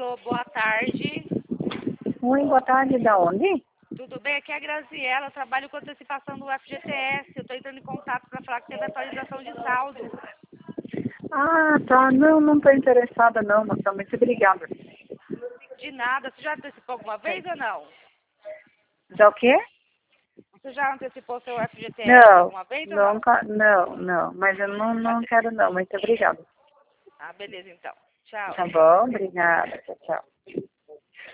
Alô, boa tarde. Oi, boa tarde, da onde? Tudo bem? Aqui é a Graziela, eu trabalho com antecipação do FGTS. Eu estou entrando em contato para falar que teve atualização de saldo. Ah, tá. Não estou interessada não, moça. Muito obrigada. De nada. Você já antecipou alguma vez ou não? Já o quê? Você já antecipou seu FGTS Não, alguma vez ou não? nunca, não. Mas eu não quero não. Muito obrigada. Ah, beleza então. Tchau. Tá bom? Obrigada. Tchau, tchau.